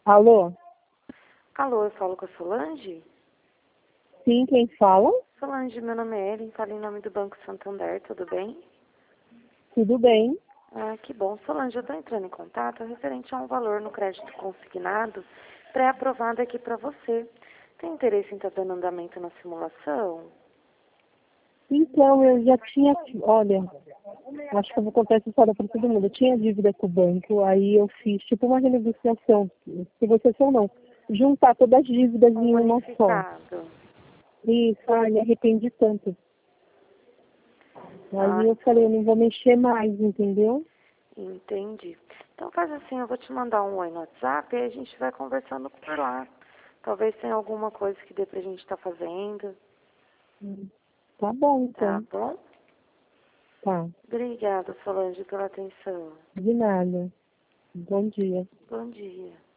Alô? Alô, eu falo com a Solange? Sim, quem fala? Solange, meu nome é Ellen, falo em nome do Banco Santander, tudo bem? Tudo bem? Ah, que bom. Solange, eu estou entrando em contato referente a um valor no crédito consignado pré-aprovado aqui para você. Tem interesse em estar dando andamento na simulação? Então, eu já tinha, olha, acho que eu vou contar essa história para todo mundo. Eu tinha dívida com o banco, aí eu fiz tipo uma renegociação, se você ou não, juntar todas as dívidas em uma só. Bonificado. Isso, ai, me arrependi tanto. Ah, Aí eu falei, eu não vou mexer mais, entendeu? entendi. Então faz assim, eu vou te mandar um oi no WhatsApp e aí a gente vai conversando por lá. Talvez tenha alguma coisa que dê pra gente estar fazendo, Tá bom, tá então. bom? Tá. Obrigada, Solange, pela atenção. De nada. Bom dia. Bom dia.